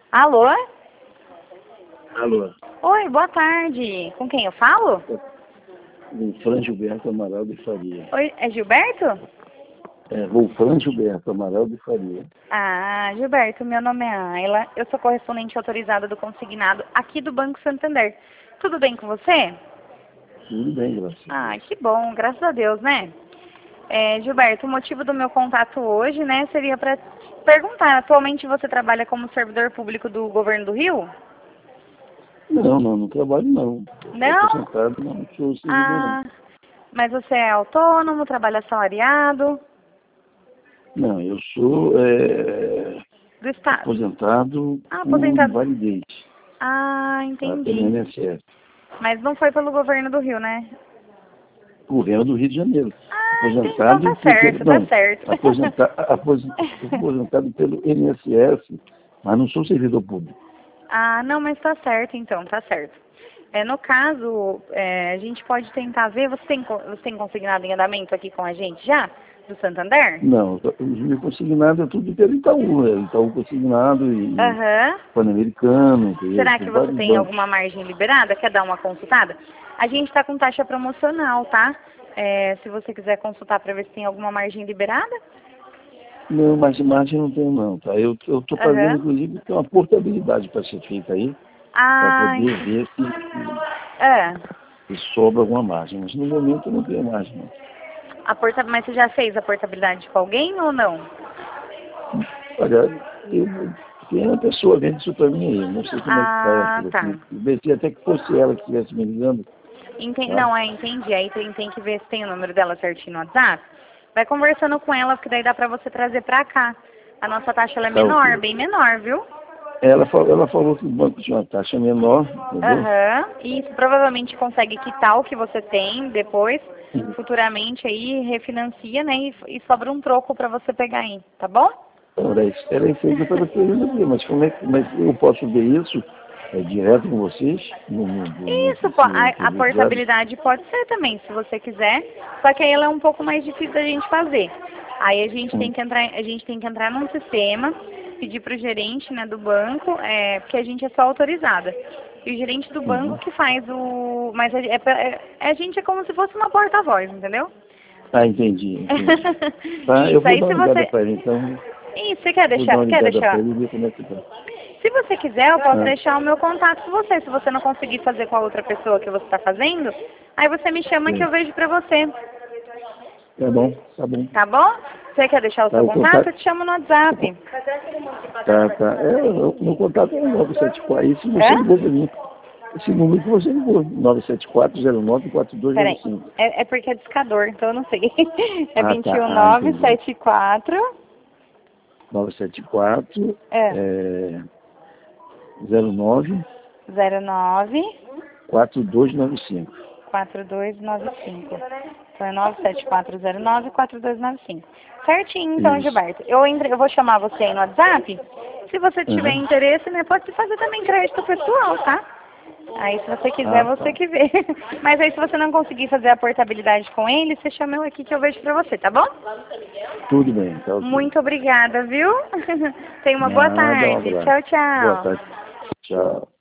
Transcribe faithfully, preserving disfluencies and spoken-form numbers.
Alô? Alô. Oi, boa tarde. Com quem eu falo? Wolfram Gilberto Amaral de Faria. Oi, é Gilberto? É, Wolfram Gilberto Amaral de Faria. Ah, Gilberto, meu nome é Ayla. Eu sou correspondente autorizada do consignado aqui do Banco Santander. Tudo bem com você? Tudo bem, graças a Ah, Deus. que bom, graças a Deus, né? É, Gilberto, o motivo do meu contato hoje, né, seria para perguntar, atualmente você trabalha como servidor público do Governo do Rio? Não, não, não trabalho não. Estou Não? aposentado, não sou servidor não. Ah, mas você é autônomo, trabalha assalariado? Não, eu sou é, Do Estado? aposentado Ah, por aposentado. invalidez, Ah, tá? Pelo entendi. I N S S. Mas não foi pelo Governo do Rio, né? Governo do Rio de Janeiro. Ah, entendi. Então Aposentado tá porque, certo, tá não, certo. aposentado, aposentado pelo I N S S, mas não sou servidor público. Ah, não, mas tá certo então, tá certo. É, no caso, é, a gente pode tentar ver, você tem, co- você tem consignado em andamento aqui com a gente já? Do Santander? Não, os meus consignados é tudo pelo Itaú, né? Itaú consignado e Aham. Pan-Americano, entendeu? Será Por que você vários tem bancos. alguma margem liberada? Quer dar uma consultada? A gente está com taxa promocional, tá? É, se você quiser consultar para ver se tem alguma margem liberada. Não, mas de margem não tenho não, tá? Eu estou fazendo, Aham. inclusive, tem uma portabilidade para ser feita aí, para Ah, poder ver se, é. se sobra alguma margem. Mas no momento eu não tenho margem, não. A porta... Mas você já fez a portabilidade com alguém ou não? Olha, eu, tem uma pessoa vendo isso para mim aí, eu não sei como é que está. Ah, tá. Eu pensei até que fosse ela que estivesse me ligando, Enten... tá? Não, é, entendi. Aí tem, tem que ver se tem o número dela certinho no WhatsApp. Vai conversando com ela, porque daí dá pra você trazer pra cá. A nossa taxa ela é Tá menor, ok. bem menor, viu? Ela falou, ela falou que o banco tinha uma taxa menor, entendeu? Aham. E isso provavelmente consegue quitar o que você tem depois, Uhum. futuramente aí, refinancia, né? E, e sobra um troco pra você pegar aí, tá bom? Era isso, era isso aí que eu estava querendo ver, mas como é que mas eu posso ver isso é, direto com vocês? No, no, no, Isso, po- no a, a intermediário? portabilidade pode ser também, se você quiser. Só que aí ela é um pouco mais difícil da gente fazer. Aí a gente tem Hum. que entrar, a gente tem que entrar num sistema, pedir para o gerente, né, do banco, é, porque a gente é só autorizada. E o gerente do banco Uhum. que faz o, mas é, é, é- a gente é como se fosse uma porta-voz, entendeu? Ah, entendi, entendi. Tá, eu Isso vou aí dar se uma ligada você, para ele, então. isso, você quer Vou dar deixar, uma quer ligada para deixar? ele e ver como é que tá. Se você quiser, eu posso Ah, deixar o meu contato com você. Se você não conseguir fazer com a outra pessoa que você está fazendo, aí você me chama que sim. eu vejo pra você. Tá bom, tá bom. Tá bom? Você quer deixar o Tá, seu o contato? contato. Eu te chamo no O con- WhatsApp. tá, tá. É, o meu contato é nove sete quatro. Esse você Hã? ligou para mim. Esse número que você ligou. nove sete quatro zero nove quatro dois zero Peraí. cinco. É, é porque é discador, então eu não sei. É Ah, vinte e tá. um Ah, nove entendi. sete quatro. nove sete quatro É. é, zero nove zero nove quatro dois nove cinco. quatro dois nove cinco. Então é nove sete quatro zero nove quatro dois nove cinco. Certinho, então, Isso. Gilberto. Eu, entre, eu vou chamar você aí no WhatsApp. Se você tiver Uhum. interesse, né, pode fazer também crédito pessoal, tá? Aí, se você quiser, Ah, você tá. que vê. Mas aí, se você não conseguir fazer a portabilidade com ele, você chama eu aqui que eu vejo pra você, tá bom? Tudo bem, tá ok. Muito obrigada, viu? Tenha uma boa Nada, um tarde. abraço. Tchau, Boa tchau. tarde. Tchau.